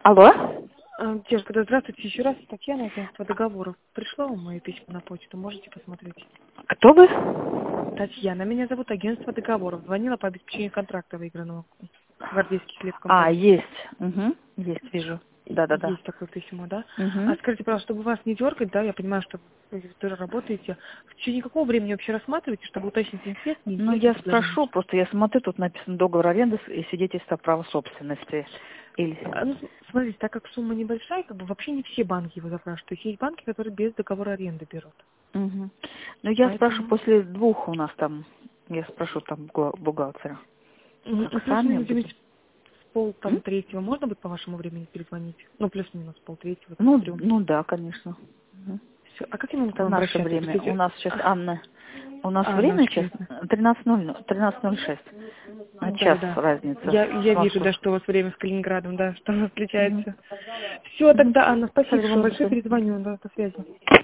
Алло? Девушка, да, здравствуйте еще раз. Татьяна, агентство договоров. Пришло вам мое письмо на почту, можете посмотреть. Кто вы? Татьяна, меня зовут агентство договоров. Звонила по обеспечению контракта выигранного. Гвардейский хлеб компании. Есть. Угу. Есть, вижу. Да-да-да. Есть такое письмо, да? Угу. Скажите, пожалуйста, чтобы вас не дергать, да, я понимаю, что вы тоже работаете. В течение какого времени вообще рассматриваете, чтобы уточнить интерес, не Ну, интерес я предложение? спрошу, просто я смотрю, тут написано договор аренды и свидетельство о праве собственности. Или... Ну, смотрите, так как сумма небольшая, как бы вообще не все банки его запрашивают. То есть есть банки, которые без договора аренды берут. Угу. Ну, я спрошу Поэтому после 2 у нас там, я спрошу там бухгалтера. Как сами плюс-минус будем? М? третьего можно будет по вашему времени перезвонить? Ну, плюс-минус полтретьего, там, в 3. Ну да, конечно. Угу. Все. А как я могу к Это вам наше обращаться? время. У нас сейчас Анна. У нас время Наш сейчас честно. 13:06. На час Да. разница Я с вижу, вашего. да, что у вас время с Калининградом, да, что оно Мгм. отличается. Все, Мгм. тогда, Анна, спасибо вам Хорошо, большое, все. перезвоню, да, до связи.